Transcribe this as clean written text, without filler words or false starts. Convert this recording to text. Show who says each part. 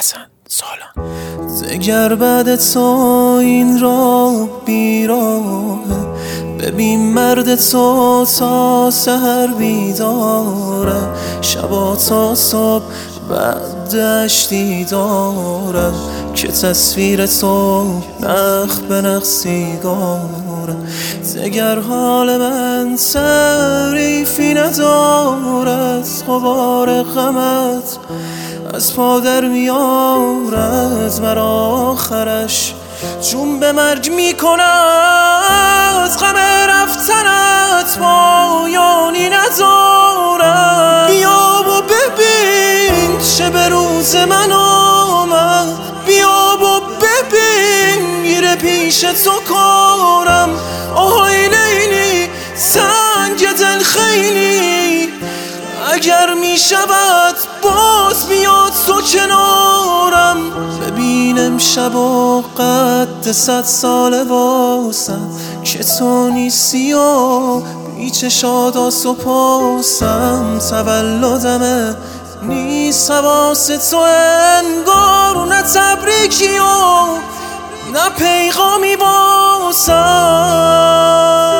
Speaker 1: حسن سالان.
Speaker 2: دگر بعد تو این راه بیراه، ببین مرد تو تا سحر بیداره، شبا تا صبح بعد دشتی داره که تصویر تو نخ به نخ سیگاره. دگر حال من تعریفی ندارد، غبار غمت از پا در میارد مرا، آخرش جون به مرگ میکند، غم رفتنت پایانی ندارد. بیا و ببین چه به روز من آمد، بیا و ببین میره پیش تو کارم. آهای لیلی سنگ دل خیلی، اگر می شود باز بیاد تو کنارم. ببین امشب و قد 100 ساله واسم که تو نیستی و بی چشات سپاسم. تولدمه نیست حواس تو انگار، نه تبریکی و نه پیغامی واسم.